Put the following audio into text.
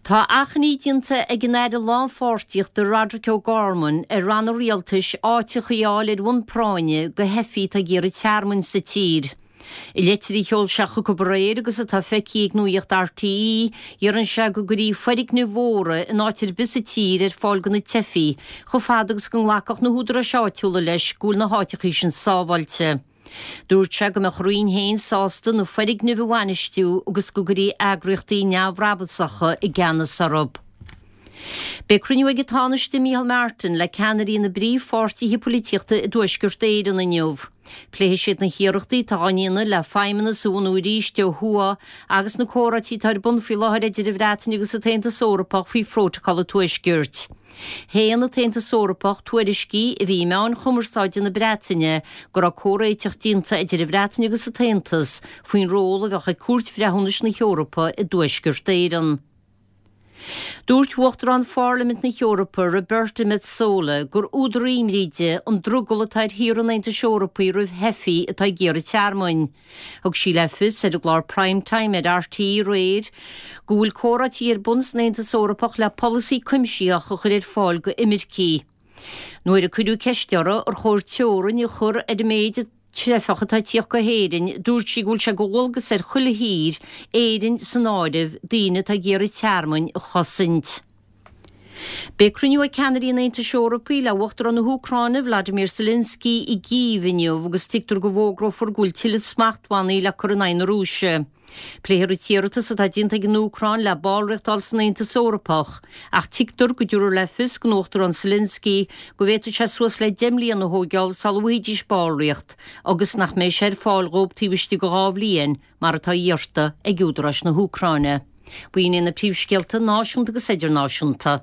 Tá achnídianta ag gnéide lámhórtaíocht de Roderick O'Gorman ran rialtais áite chuáil bhain práine go hefií a ggéir tearmann sa tír. I leitrí cheol seacha go bréir agus atá feici ag nuíocht RTí ar an se go gurí foidig na mhóra in áitir bis a tír fáil go na tefií, chu fadagus go nghlacach na húdra seáitiúla leis gúil na háitichaí sin sábhailte. Dúirt se go meach roion héin sásta nó foidig na bhhainistú agus go gurí agrachtaí neamhrabasacha i gceanna sarab. Be cruniú ag tánaiste Micheál Martin le ceannarí na brí fórtaí polítíochta i dúisgurt éireann na neamh. Pléis siad na hiireachtaí táíanna le feimena súnú ríiste thua agus na córatí tar bun fí láthir idir bhreatain agus a taonnta sórapach fhí frótacála tuaisgirt. Héan na taonnta sórapach tuairiscí a bhí meán chumarsáide na Breataine gur a córaíteachtaínta idir bhreatain agus a taonntas faoin róla bhecha cuairt bhreathúnas na Eorpa i dúisgurt éireann. Dúirt uachtar an Parliament na Eorpa Roberta Metsola gur údaraím ríide an drugala taid hirannainte Eorpaí roimh hefií atá géir tearmain. Thug sí lefis ar glár prime time at RT réid, gúil córatí ar buns nainte Eorpach le policy cuimsíach a chuir fáil go imircí. Nuair a cuidiú ceisteara ar chóir teoran i chur a méid Tefachatá tíoch go héirin dúirt sí gúil se ggóilgus ar chula hír éirin san áidih daine tá géir tearmain a chosint. Be cruniú a ceannarí nainte Eorpaí le uachtar an na Húcráine Vladimir Zelensky i gíomhainniu agus tictar go bhógra for gúil tiile smachthaí le Coronine Rúise. Pléir tíirtas atá dínta an Úcráin le bálreachtáil san nainte Eorpach, ach tictar go dúr lefis gnóachtar an Zelensky go bhéidir se suas le deimlíon na hógeáil salhuiidís bálreacht agus nach méid sé fáil róbtíhuiiste go gábhlíon mar atá dhearta ag údarás na Húcráine. Bhuiín na príomhscealta náisiúnta agus idirnáisiúnta.